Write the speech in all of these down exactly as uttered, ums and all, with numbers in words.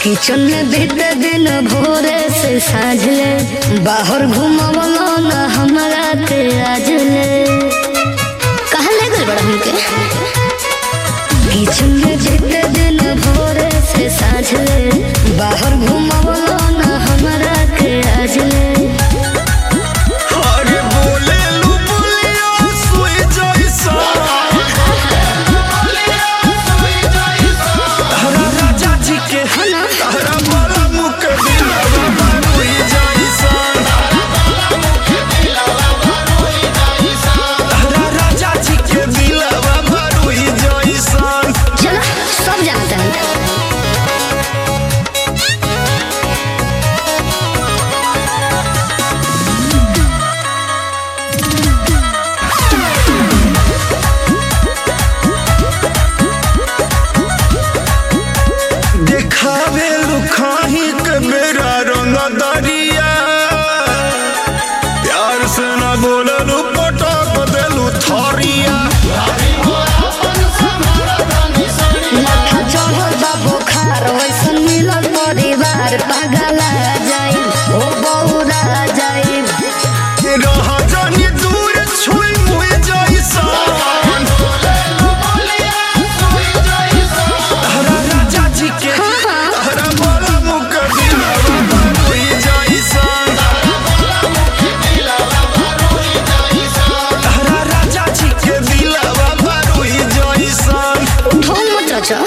Kitchen में बीते दिन भोरे से साझले बाहर घुमावलो न हमरा के आजले कहाँ ले गए बड़ा हमके। किचन में बीते दिन भोरे से साझले बाहर घुमावलो न हमरा के आजले। देखावे लुखाही के मेरा रंग दरिया प्यार से न बोललू पटक देलू थरिया। बुखार वैसन मिलल परिवार पागला जाई ओ बौरा जाई रहा जानी दूर छुई मुई जैसा हरा राजा जी के हरा बोला मुख दिलवा भरुई जैसा हरा राजा जी के दिलवा भरुई जैसा। ढोल मत रचा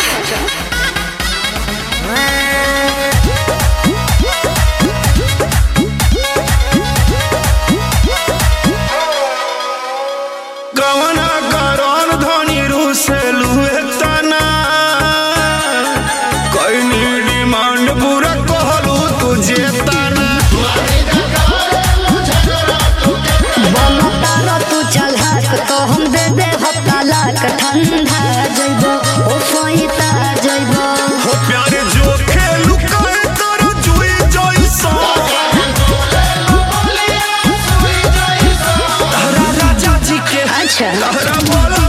कवना कारण धनी रूसे लुए तना कोई डिमांड पूरा कहलू तुझे तना बनता तू चलहक तो हम दे दे हतालाक ठंडा जइबो ओ सोइता जइबो हो प्यारे जो खेलू कहे तोरो जुई जैसा हरा राजा जी के अच्छा हरा बोला